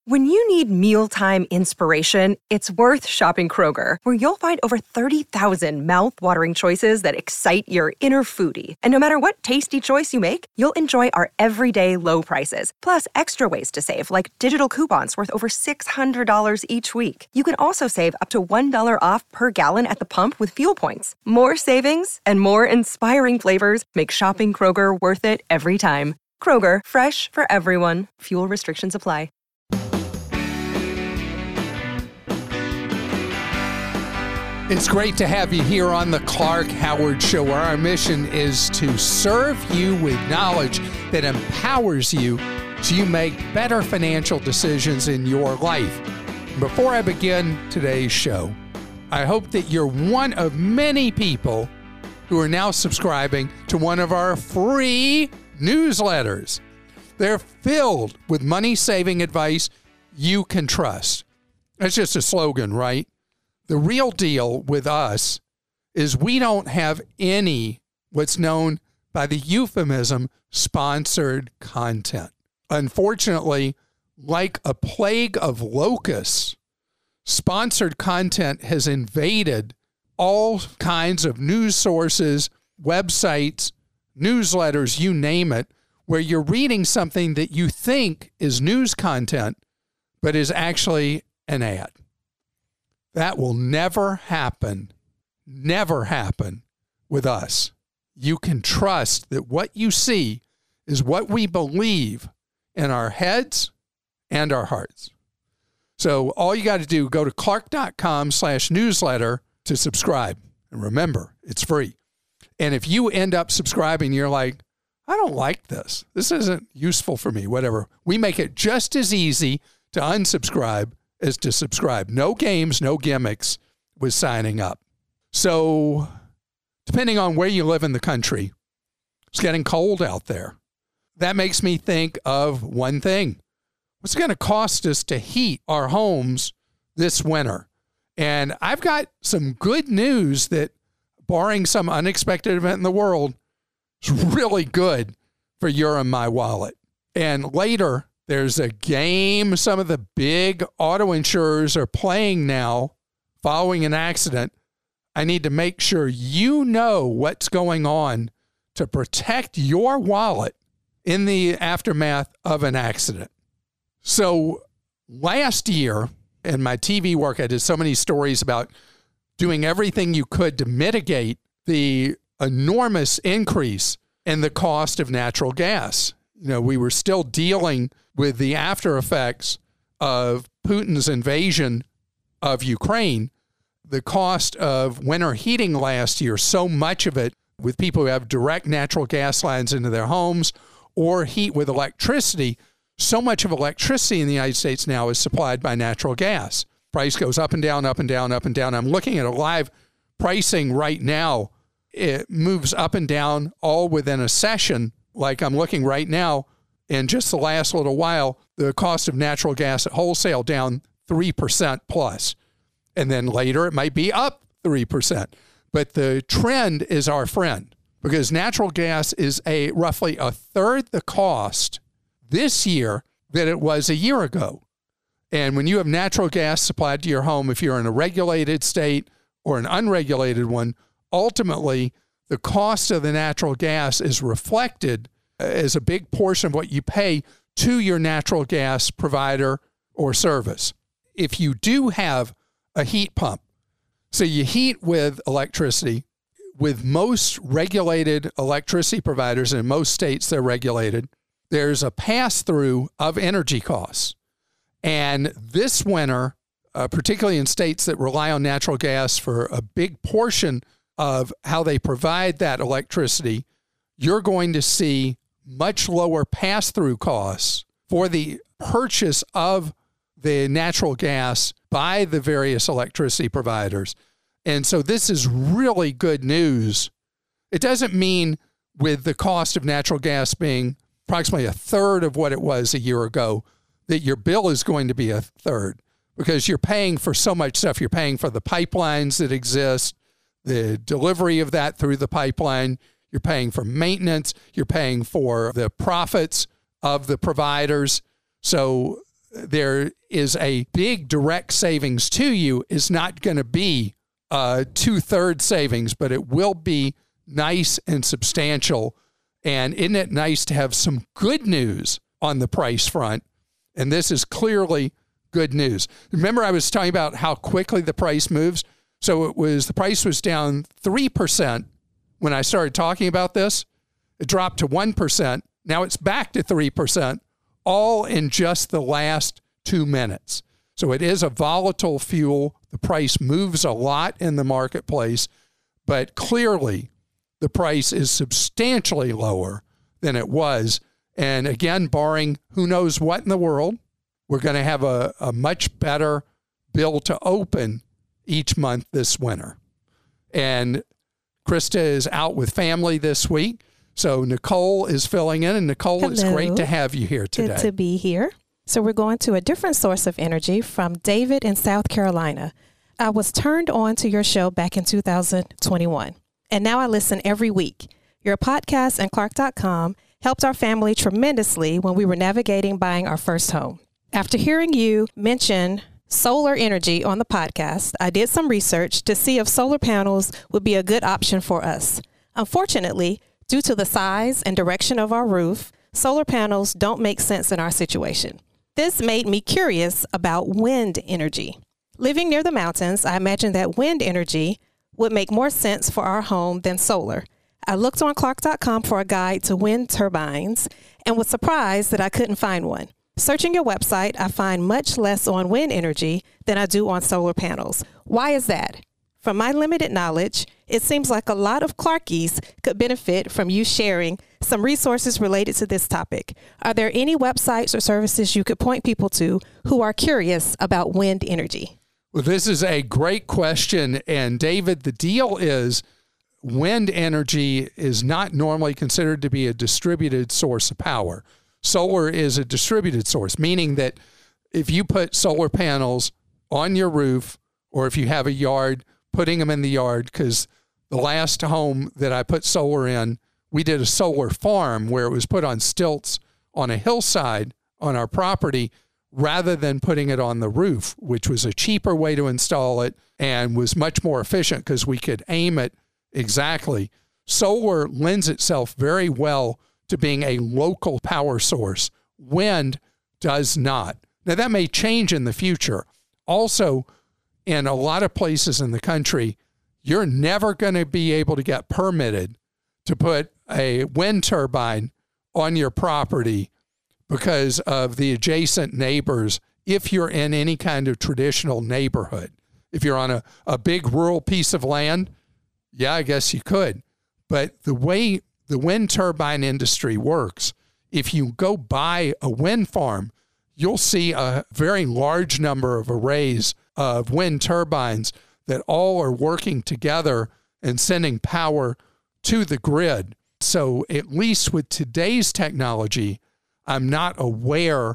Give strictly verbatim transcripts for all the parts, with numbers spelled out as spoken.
When you need mealtime inspiration, it's worth shopping Kroger, where you'll find over thirty thousand mouth-watering choices that excite your inner foodie. And no matter what tasty choice you make, you'll enjoy our everyday low prices, plus extra ways to save, like digital coupons worth over six hundred dollars each week. You can also save up to one dollar off per gallon at the pump with fuel points. More savings and more inspiring flavors make shopping Kroger worth it every time. Kroger, fresh for everyone. Fuel restrictions apply. It's great to have you here on the Clark Howard Show, where our mission is to serve you with knowledge that empowers you so you make better financial decisions in your life. Before I begin today's show, I hope that you're one of many people who are now subscribing to one of our free newsletters. They're filled with money-saving advice you can trust. That's just a slogan, right? The real deal with us is we don't have any what's known by the euphemism sponsored content. Unfortunately, like a plague of locusts, sponsored content has invaded all kinds of news sources, websites, newsletters, you name it, where you're reading something that you think is news content, but is actually an ad. That will never happen, never happen with us. You can trust that what you see is what we believe in our heads and our hearts. So all you got to do, go to clark.com slash newsletter to subscribe. And remember, it's free. And if you end up subscribing, you're like, I don't like this. This isn't useful for me, whatever. We make it just as easy to unsubscribe is to subscribe. No games, no gimmicks with signing up. So depending on where you live in the country, it's getting cold out there. That makes me think of one thing. What's it going to cost us to heat our homes this winter? And I've got some good news that, barring some unexpected event in the world, is really good for your and my wallet. And later, there's a game some of the big auto insurers are playing now following an accident. I need to make sure you know what's going on to protect your wallet in the aftermath of an accident. So last year in my T V work, I did so many stories about doing everything you could to mitigate the enormous increase in the cost of natural gas. You know, we were still dealing with the after effects of Putin's invasion of Ukraine. The cost of winter heating last year, so much of it with people who have direct natural gas lines into their homes or heat with electricity, so much of electricity in the United States now is supplied by natural gas. Price goes up and down, up and down, up and down. I'm looking at a live pricing right now. It moves up and down all within a session. Like I'm looking right now, in just the last little while, the cost of natural gas at wholesale down three percent plus. And then later it might be up three percent. But the trend is our friend, because natural gas is a roughly a third the cost this year than it was a year ago. And when you have natural gas supplied to your home, if you're in a regulated state or an unregulated one, ultimately the cost of the natural gas is reflected as a big portion of what you pay to your natural gas provider or service. If you do have a heat pump, so you heat with electricity, with most regulated electricity providers, in most states they're regulated, there's a pass-through of energy costs. And this winter, uh, particularly in states that rely on natural gas for a big portion of how they provide that electricity, you're going to see much lower pass-through costs for the purchase of the natural gas by the various electricity providers. And so this is really good news. It doesn't mean with the cost of natural gas being approximately a third of what it was a year ago, that your bill is going to be a third, because you're paying for so much stuff. You're paying for the pipelines that exist, the delivery of that through the pipeline. You're paying for maintenance. You're paying for the profits of the providers. So there is a big direct savings to you is not going to be uh, two-thirds savings, but it will be nice and substantial. And isn't it nice to have some good news on the price front? And this is clearly good news. Remember, I was talking about how quickly the price moves. So it was, the price was down three percent when I started talking about this. It dropped to one percent. Now it's back to three percent, all in just the last two minutes. So it is a volatile fuel. The price moves a lot in the marketplace, but clearly the price is substantially lower than it was. And again, barring who knows what in the world, we're going to have a, a much better bill to open each month this winter. And Krista is out with family this week, so Nicole is filling in. And Nicole, Hello. It's great to have you here today. Good to be here. So we're going to a different source of energy from David in South Carolina. I was turned on to your show back in two thousand twenty-one, and now I listen every week. Your podcast and Clark dot com helped our family tremendously when we were navigating buying our first home. After hearing you mention solar energy on the podcast, I did some research to see if solar panels would be a good option for us. Unfortunately, due to the size and direction of our roof, solar panels don't make sense in our situation. This made me curious about wind energy. Living near the mountains, I imagine that wind energy would make more sense for our home than solar. I looked on Clark dot com for a guide to wind turbines and was surprised that I couldn't find one. Searching your website, I find much less on wind energy than I do on solar panels. Why is that? From my limited knowledge, it seems like a lot of Clarkies could benefit from you sharing some resources related to this topic. Are there any websites or services you could point people to who are curious about wind energy? Well, this is a great question. And David, the deal is wind energy is not normally considered to be a distributed source of power. Solar is a distributed source, meaning that if you put solar panels on your roof, or if you have a yard, putting them in the yard, because the last home that I put solar in, we did a solar farm where it was put on stilts on a hillside on our property rather than putting it on the roof, which was a cheaper way to install it and was much more efficient because we could aim it exactly. Solar lends itself very well to being a local power source. Wind does not. Now, that may change in the future. Also, in a lot of places in the country, you're never going to be able to get permitted to put a wind turbine on your property because of the adjacent neighbors if you're in any kind of traditional neighborhood. If you're on a, a big rural piece of land, yeah, I guess you could. But the way the wind turbine industry works, if you go buy a wind farm, you'll see a very large number of arrays of wind turbines that all are working together and sending power to the grid. So at least with today's technology, I'm not aware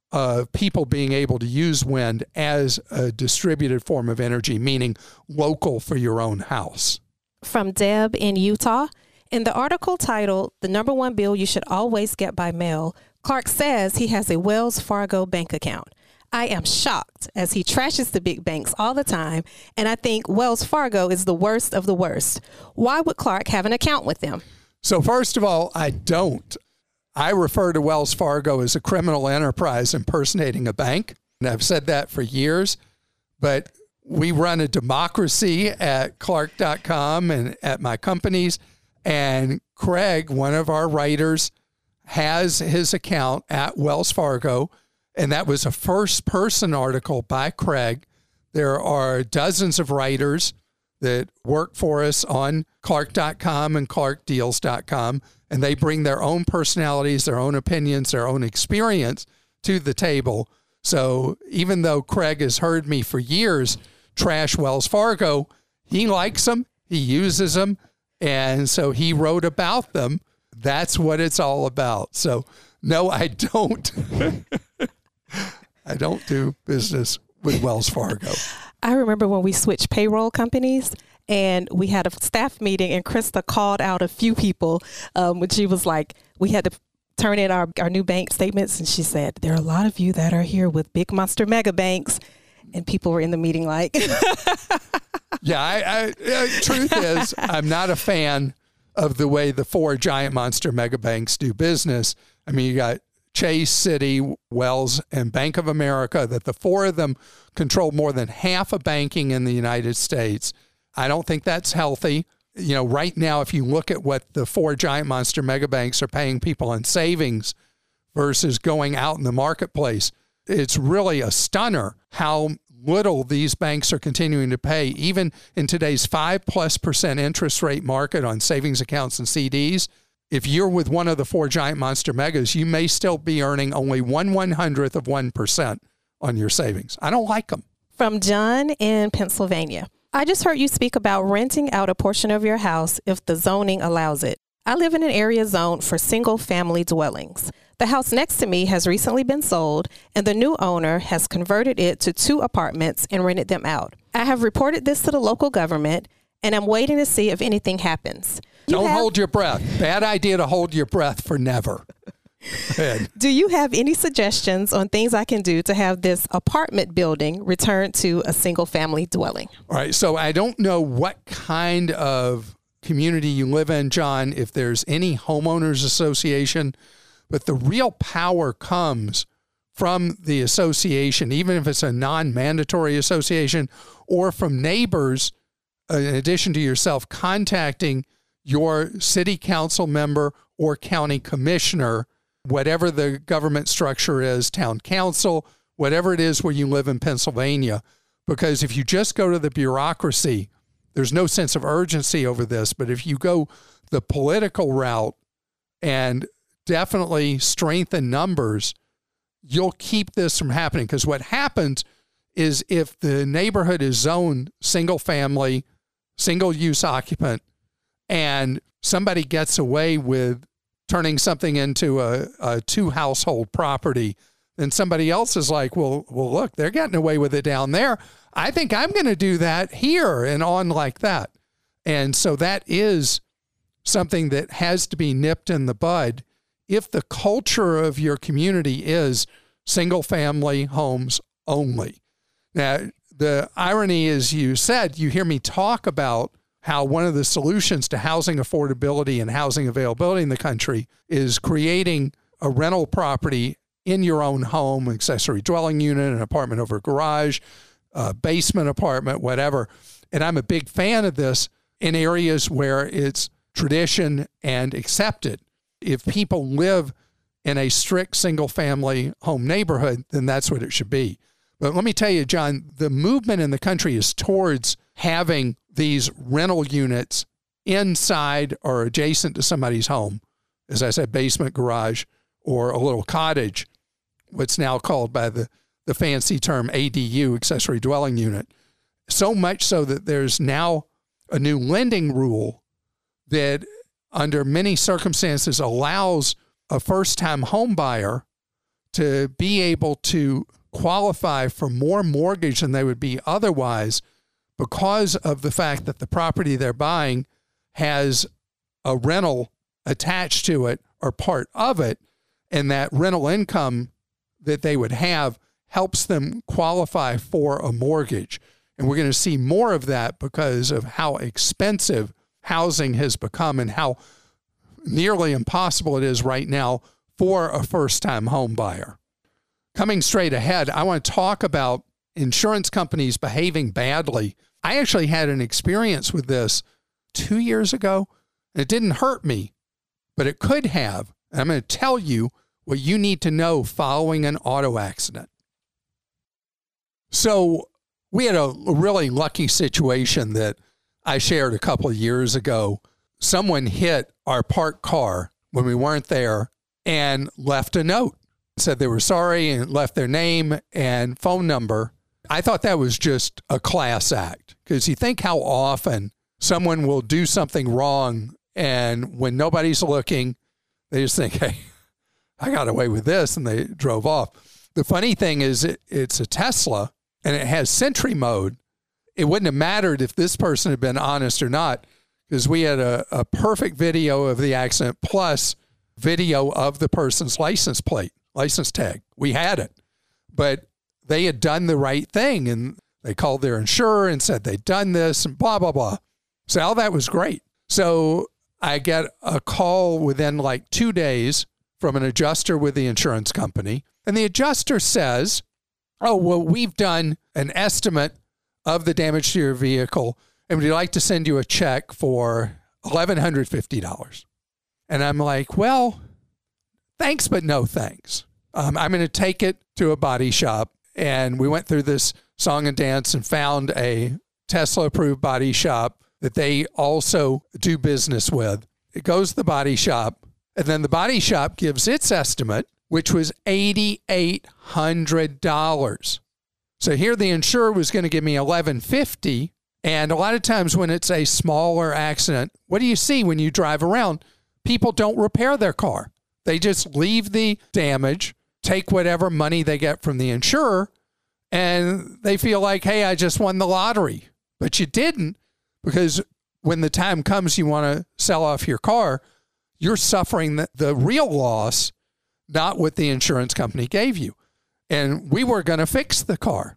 of people being able to use wind as a distributed form of energy, meaning local for your own house. From Deb in Utah, in the article titled, "The Number One Bill You Should Always Get by Mail," Clark says he has a Wells Fargo bank account. I am shocked as he trashes the big banks all the time, and I think Wells Fargo is the worst of the worst. Why would Clark have an account with them? So first of all, I don't. I refer to Wells Fargo as a criminal enterprise impersonating a bank, and I've said that for years, but we run a democracy at Clark dot com and at my companies, and Craig, one of our writers, has his account at Wells Fargo, and that was a first-person article by Craig. There are dozens of writers that work for us on Clark dot com and Clark Deals dot com, and they bring their own personalities, their own opinions, their own experience to the table. So even though Craig has heard me for years trash Wells Fargo, he likes them, he uses them, and so he wrote about them. That's what it's all about. So no, I don't. I don't do business with Wells Fargo. I remember when we switched payroll companies and we had a staff meeting and Krista called out a few people, um, when she was like, we had to turn in our, our new bank statements. And she said, there are a lot of you that are here with big monster mega banks. And people were in the meeting like. yeah, I, I, uh, truth is, I'm not a fan of the way the four giant monster mega banks do business. I mean, you got Chase, Citi, Wells, and Bank of America, that the four of them control more than half of banking in the United States. I don't think that's healthy. You know, right now, if you look at what the four giant monster mega banks are paying people in savings versus going out in the marketplace, it's really a stunner how little these banks are continuing to pay, even in today's five plus percent interest rate market on savings accounts and C Ds. If you're with one of the four giant monster megas, you may still be earning only one one hundredth of one percent on your savings. I don't like them. From John in Pennsylvania. I just heard you speak about renting out a portion of your house if the zoning allows it. I live in an area zoned for single family dwellings. The house next to me has recently been sold, and the new owner has converted it to two apartments and rented them out. I have reported this to the local government, and I'm waiting to see if anything happens. You Don't have- hold your breath. Bad idea to hold your breath for never. Go ahead. Do you have any suggestions on things I can do to have this apartment building returned to a single family dwelling? All right. So I don't know what kind of community you live in, John, if there's any homeowners association, but the real power comes from the association, even if it's a non-mandatory association, or from neighbors, uh, in addition to yourself, contacting your city council member or county commissioner, whatever the government structure is, town council, whatever it is where you live in Pennsylvania. Because if you just go to the bureaucracy, there's no sense of urgency over this. But if you go the political route and definitely strengthen numbers, you'll keep this from happening. Because what happens is if the neighborhood is zoned single family, single use occupant, and somebody gets away with turning something into a, a two household property, then somebody else is like, well, well, look, they're getting away with it down there. I think I'm going to do that here, and on like that. And so that is something that has to be nipped in the bud. If the culture of your community is single family homes only. Now, the irony is, you said, you hear me talk about how one of the solutions to housing affordability and housing availability in the country is creating a rental property in your own home, accessory dwelling unit, an apartment over a garage, a basement apartment, whatever. And I'm a big fan of this in areas where it's tradition and accepted. If people live in a strict single family home neighborhood, then that's what it should be. But let me tell you, John, the movement in the country is towards having these rental units inside or adjacent to somebody's home. As I said, basement, garage, or a little cottage, what's now called by the, the fancy term A D U, accessory dwelling unit. So much so that there's now a new lending rule that under many circumstances allows a first-time home buyer to be able to qualify for more mortgage than they would be otherwise, because of the fact that the property they're buying has a rental attached to it or part of it, and that rental income that they would have helps them qualify for a mortgage. And we're going to see more of that because of how expensive housing has become and how nearly impossible it is right now for a first-time home buyer. Coming straight ahead, I want to talk about insurance companies behaving badly. I actually had an experience with this two years ago. It didn't hurt me, but it could have. And I'm going to tell you what you need to know following an auto accident. So we had a really lucky situation that I shared a couple of years ago. Someone hit our parked car when we weren't there and left a note. Said they were sorry and left their name and phone number. I thought that was just a class act, because you think how often someone will do something wrong, and when nobody's looking, they just think, hey, I got away with this, and they drove off. The funny thing is it, it's a Tesla, and it has Sentry mode. It wouldn't have mattered if this person had been honest or not, because we had a, a perfect video of the accident plus video of the person's license plate, license tag. We had it, but they had done the right thing, and they called their insurer and said they'd done this and blah, blah, blah. So all that was great. So I get a call within like two days from an adjuster with the insurance company. And the adjuster says, oh, well, we've done an estimate of the damage to your vehicle, and we'd like to send you a check for one thousand one hundred fifty dollars. And I'm like, well, thanks, but no thanks. Um, I'm going to take it to a body shop. And we went through this song and dance and found a Tesla-approved body shop that they also do business with. It goes to the body shop, and then the body shop gives its estimate, which was eight thousand eight hundred dollars. So here the insurer was going to give me eleven fifty. And a lot of times when it's a smaller accident, what do you see when you drive around? People don't repair their car. They just leave the damage, take whatever money they get from the insurer, and they feel like, hey, I just won the lottery. But you didn't, because when the time comes you want to sell off your car, you're suffering the, the real loss, not what the insurance company gave you. And we were going to fix the car.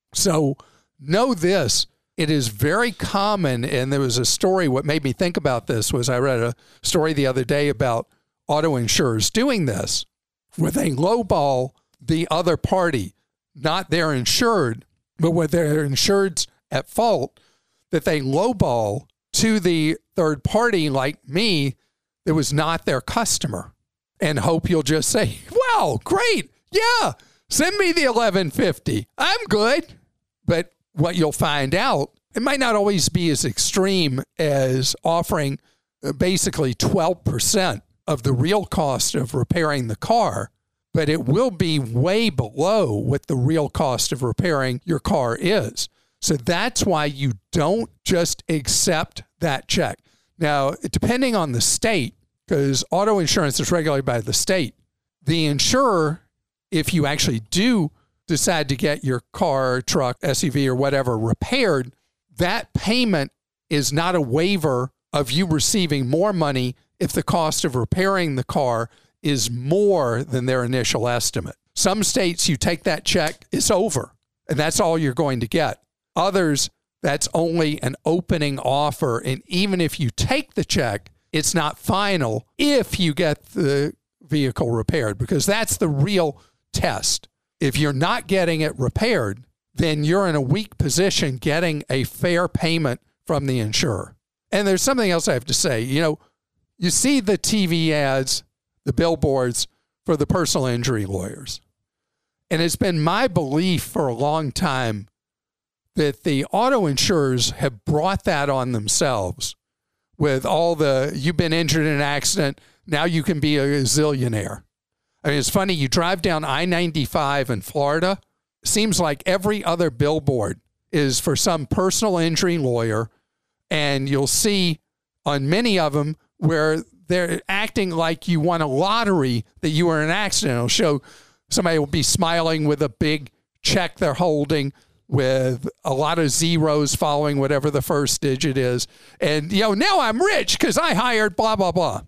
So know this. It is very common, and there was a story, what made me think about this was I read a story the other day about auto insurers doing this, where they lowball the other party, not their insured, but where their insured's at fault, that they lowball to the third party like me that was not their customer, and hope you'll just say, wow, great, yeah, send me the eleven fifty. I'm good. But what you'll find out, it might not always be as extreme as offering basically twelve percent of the real cost of repairing the car, but it will be way below what the real cost of repairing your car is. So that's why you don't just accept that check. Now, depending on the state, because auto insurance is regulated by the state, the insurer, if you actually do decide to get your car, truck, S U V, or whatever repaired, that payment is not a waiver of you receiving more money if the cost of repairing the car is more than their initial estimate. Some states, you take that check, it's over, and that's all you're going to get. Others, that's only an opening offer, and even if you take the check, it's not final if you get the vehicle repaired, because that's the real test. If you're not getting it repaired, then you're in a weak position getting a fair payment from the insurer. And there's something else I have to say. You know, you see the T V ads, the billboards for the personal injury lawyers. And it's been my belief for a long time that the auto insurers have brought that on themselves with all the, you've been injured in an accident, now you can be a zillionaire. I mean, it's funny, you drive down I ninety-five in Florida, seems like every other billboard is for some personal injury lawyer, and you'll see on many of them where they're acting like you won a lottery, that you were in an accident. It'll show somebody will be smiling with a big check they're holding with a lot of zeros following whatever the first digit is. And, you know, now I'm rich because I hired blah, blah, blah.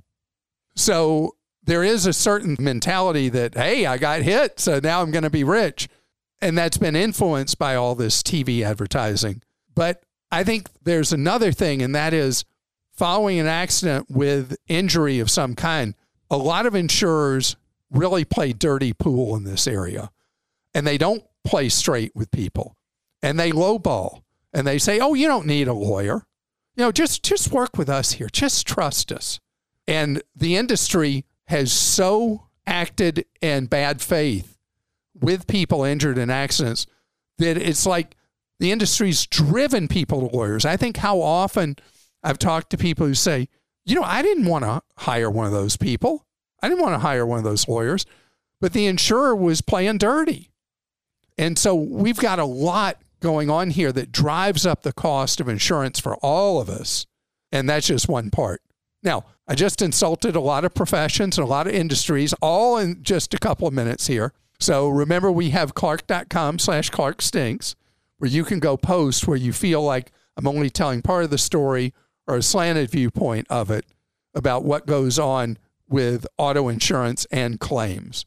So there is a certain mentality that, hey, I got hit, so now I'm going to be rich. And that's been influenced by all this T V advertising. But I think there's another thing, and that is following an accident with injury of some kind, a lot of insurers really play dirty pool in this area. And they don't play straight with people. And they lowball. And they say, oh, you don't need a lawyer. You know, just, just work with us here. Just trust us. And the industry has so acted in bad faith with people injured in accidents that it's like the industry's driven people to lawyers. I think how often I've talked to people who say, you know, I didn't want to hire one of those people. I didn't want to hire one of those lawyers, but the insurer was playing dirty. And so we've got a lot going on here that drives up the cost of insurance for all of us. And that's just one part. Now, I just insulted a lot of professions and a lot of industries, all in just a couple of minutes here. So remember, we have Clark.com slash Clark Stinks, where you can go post where you feel like I'm only telling part of the story or a slanted viewpoint of it about what goes on with auto insurance and claims.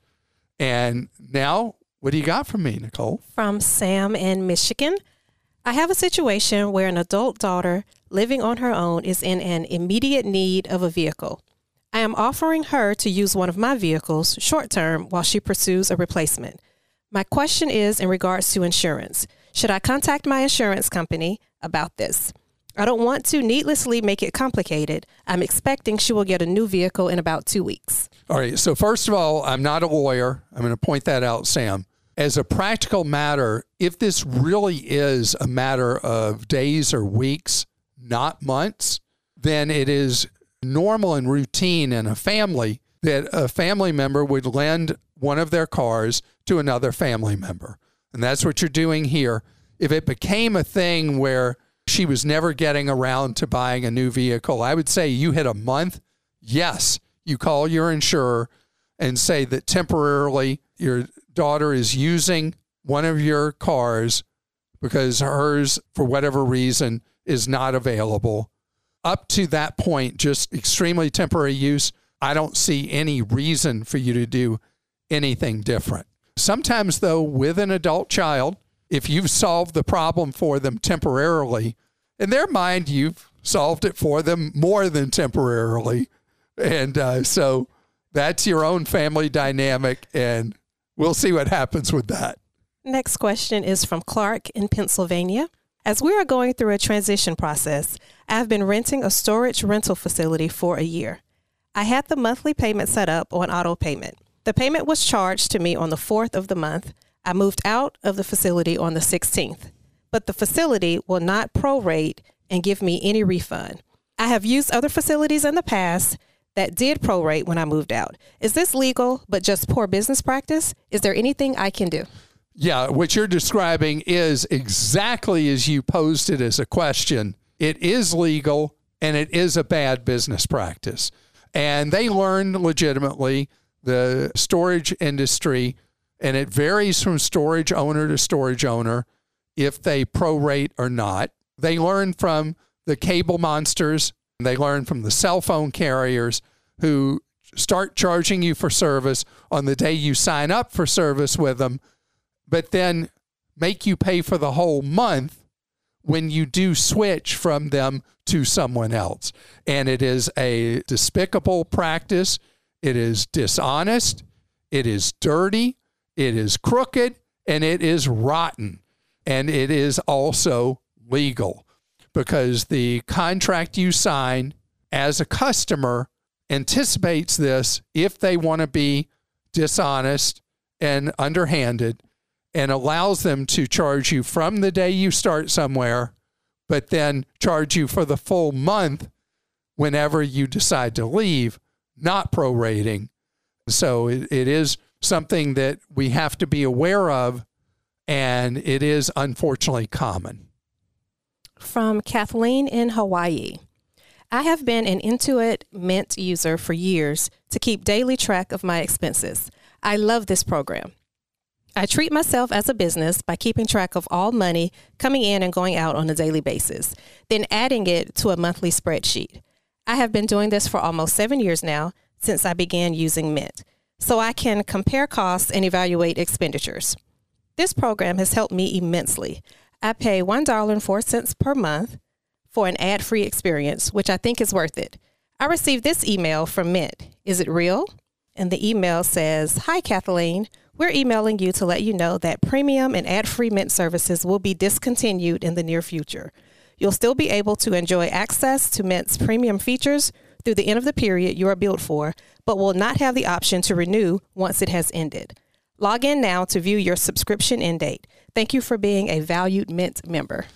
And now, what do you got from me, Nicole? From Sam in Michigan. I have a situation where an adult daughter living on her own is in an immediate need of a vehicle. I am offering her to use one of my vehicles short term while she pursues a replacement. My question is in regards to insurance. Should I contact my insurance company about this? I don't want to needlessly make it complicated. I'm expecting she will get a new vehicle in about two weeks. All right. So first of all, I'm not a lawyer. I'm going to point that out, Sam. As a practical matter, if this really is a matter of days or weeks, not months, then it is normal and routine in a family that a family member would lend one of their cars to another family member. And that's what you're doing here. If it became a thing where she was never getting around to buying a new vehicle, I would say you hit a month. Yes, you call your insurer and say that temporarily your daughter is using one of your cars because hers, for whatever reason, is not available. Up to that point, just extremely temporary use, I don't see any reason for you to do anything different. Sometimes, though, with an adult child, if you've solved the problem for them temporarily, in their mind, you've solved it for them more than temporarily. And uh, so that's your own family dynamic, and we'll see what happens with that. Next question is from Clark in Pennsylvania. As we are going through a transition process, I've been renting a storage rental facility for a year. I had the monthly payment set up on auto payment. The payment was charged to me on the fourth of the month. I moved out of the facility on the sixteenth, but the facility will not prorate and give me any refund. I have used other facilities in the past that did prorate when I moved out. Is this legal, but just poor business practice? Is there anything I can do? Yeah, what you're describing is exactly as you posed it as a question. It is legal, and it is a bad business practice. And they learned legitimately the storage industry, and it varies from storage owner to storage owner if they prorate or not. They learned from the cable monsters. They learned from the cell phone carriers who start charging you for service on the day you sign up for service with them, but then make you pay for the whole month when you do switch from them to someone else. And it is a despicable practice. It is dishonest. It is dirty. It is crooked, and it is rotten. And it is also legal because the contract you sign as a customer anticipates this if they want to be dishonest and underhanded, and allows them to charge you from the day you start somewhere, but then charge you for the full month whenever you decide to leave, not prorating. So it, it is something that we have to be aware of, and it is unfortunately common. From Kathleen in Hawaii. I have been an Intuit Mint user for years to keep daily track of my expenses. I love this program. I treat myself as a business by keeping track of all money coming in and going out on a daily basis, then adding it to a monthly spreadsheet. I have been doing this for almost seven years now since I began using Mint, so I can compare costs and evaluate expenditures. This program has helped me immensely. I pay one dollar and four cents per month for an ad-free experience, which I think is worth it. I received this email from Mint. Is it real? And the email says, "Hi, Kathleen. We're emailing you to let you know that premium and ad-free Mint services will be discontinued in the near future. You'll still be able to enjoy access to Mint's premium features through the end of the period you are billed for, but will not have the option to renew once it has ended. Log in now to view your subscription end date. Thank you for being a valued Mint member."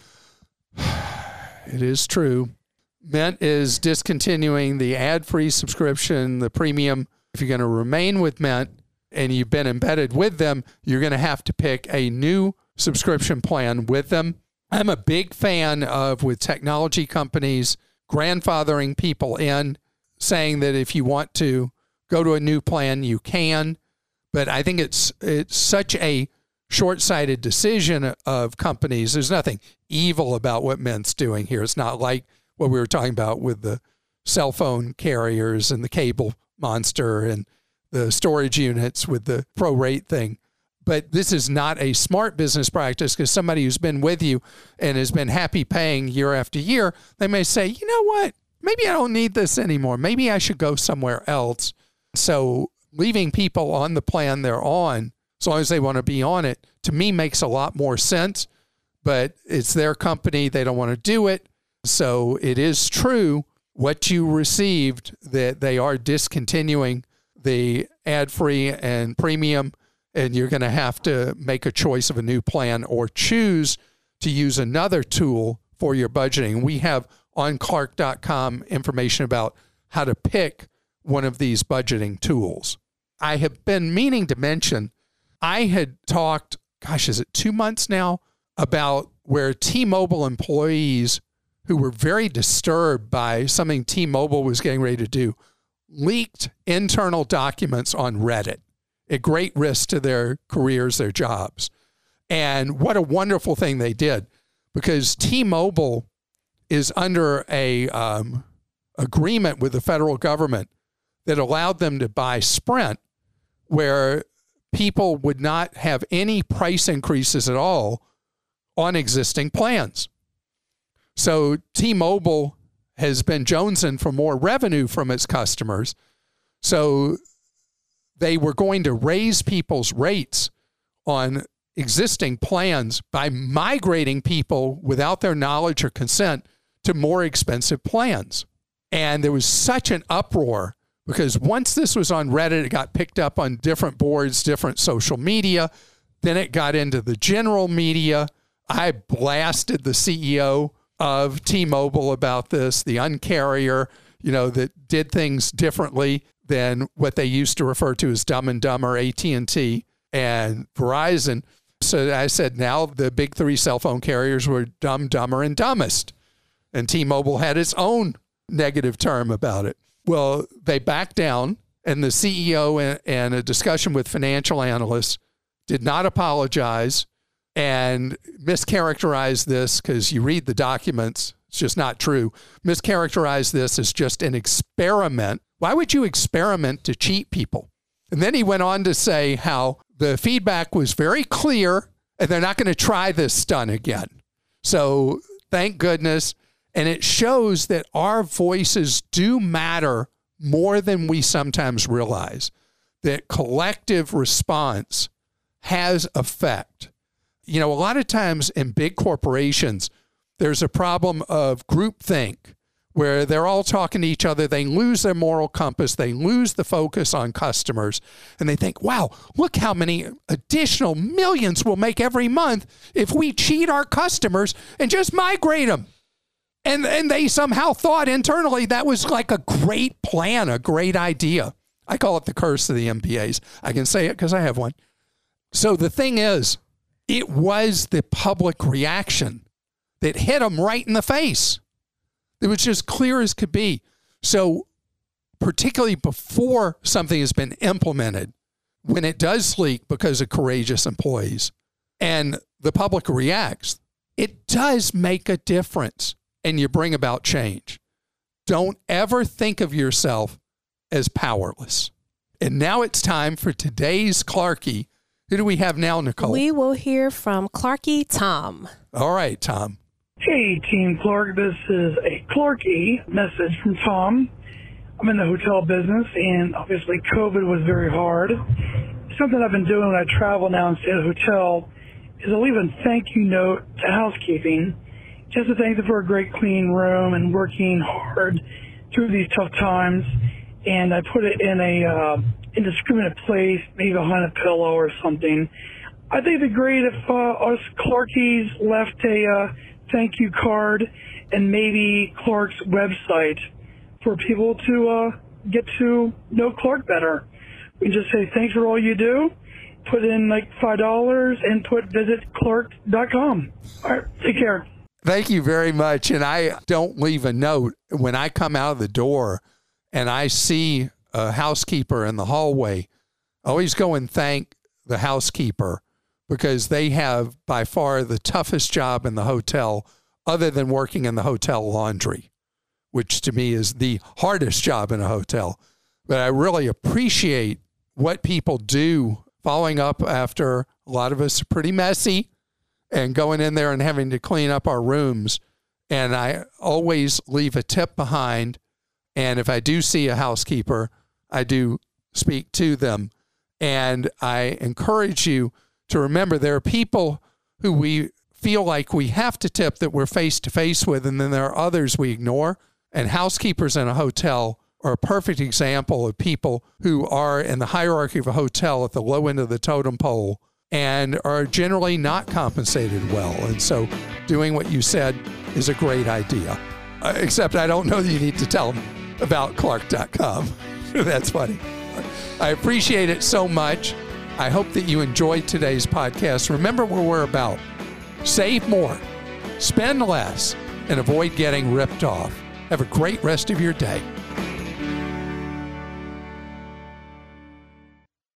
It is true. Mint is discontinuing the ad-free subscription, the premium. If you're going to remain with Mint and you've been embedded with them, you're going to have to pick a new subscription plan with them. I'm a big fan of, with technology companies, grandfathering people in, saying that if you want to go to a new plan, you can. But I think it's it's such a short-sighted decision of companies. There's nothing evil about what Mint's doing here. It's not like what we were talking about with the cell phone carriers and the cable monster and the storage units with the prorate thing. But this is not a smart business practice, because somebody who's been with you and has been happy paying year after year, they may say, you know what, maybe I don't need this anymore. Maybe I should go somewhere else. So leaving people on the plan they're on, as long as they want to be on it, to me makes a lot more sense. But it's their company. They don't want to do it. So it is true what you received, that they are discontinuing the ad-free and premium, and you're going to have to make a choice of a new plan or choose to use another tool for your budgeting. We have on Clark dot com information about how to pick one of these budgeting tools. I have been meaning to mention, I had talked, gosh, is it two months now, about where T-Mobile employees who were very disturbed by something T-Mobile was getting ready to do leaked internal documents on Reddit at great risk to their careers, their jobs. And what a wonderful thing they did, because T-Mobile is under a um, agreement with the federal government that allowed them to buy Sprint, where people would not have any price increases at all on existing plans. So T-Mobile has been jonesing for more revenue from its customers. So they were going to raise people's rates on existing plans by migrating people without their knowledge or consent to more expensive plans. And there was such an uproar, because once this was on Reddit, it got picked up on different boards, different social media. Then it got into the general media. I blasted the C E O of T-Mobile about this, the uncarrier, you know, that did things differently than what they used to refer to as Dumb and Dumber, A T and T and Verizon. So I said, now the big three cell phone carriers were dumb, dumber, and dumbest. And T-Mobile had its own negative term about it. Well, they backed down, and the C E O and a discussion with financial analysts did not apologize and mischaracterized this, because you read the documents, it's just not true, mischaracterized this as just an experiment. Why would you experiment to cheat people? And then he went on to say how the feedback was very clear and they're not going to try this stunt again. So thank goodness. And it shows that our voices do matter more than we sometimes realize, that collective response has effect. You know, a lot of times in big corporations, there's a problem of groupthink, where they're all talking to each other. They lose their moral compass. They lose the focus on customers. And they think, wow, look how many additional millions we'll make every month if we cheat our customers and just migrate them. And, and they somehow thought internally that was like a great plan, a great idea. I call it the curse of the M P As. I can say it because I have one. So the thing is, it was the public reaction that hit them right in the face. It was just clear as could be. So particularly before something has been implemented, when it does leak because of courageous employees and the public reacts, it does make a difference and you bring about change. Don't ever think of yourself as powerless. And now it's time for today's Clarkie. Who do we have now, Nicole? We will hear from Clarkie Tom. All right, Tom. Hey, Team Clark. This is a Clarkie message from Tom. I'm in the hotel business, and obviously COVID was very hard. Something I've been doing when I travel now and stay at a hotel is I'll leave a thank you note to housekeeping, just to thank them for a great clean room and working hard through these tough times. And I put it in a uh, indiscriminate place, maybe behind a pillow or something. I think it'd be great if uh, us Clarkies left a uh, thank you card and maybe Clark's website for people to uh, get to know Clark better. We can just say thanks for all you do, put in like five dollars and put visit clark dot com. All right, take care. Thank you very much. And I don't leave a note when I come out of the door and I see a housekeeper in the hallway. I always go and thank the housekeeper, because they have by far the toughest job in the hotel, other than working in the hotel laundry, which to me is the hardest job in a hotel. but I really appreciate what people do following up after a lot of us are pretty messy and going in there and having to clean up our rooms. And I always leave a tip behind. And if I do see a housekeeper, I do speak to them. And I encourage you to remember there are people who we feel like we have to tip that we're face to face with, and then there are others we ignore. And housekeepers in a hotel are a perfect example of people who are in the hierarchy of a hotel at the low end of the totem pole and are generally not compensated well. And so doing what you said is a great idea. Uh, except I don't know that you need to tell them about Clark dot com. That's funny. I appreciate it so much. I hope that you enjoyed today's podcast. Remember what we're about. Save more, spend less, and avoid getting ripped off. Have a great rest of your day.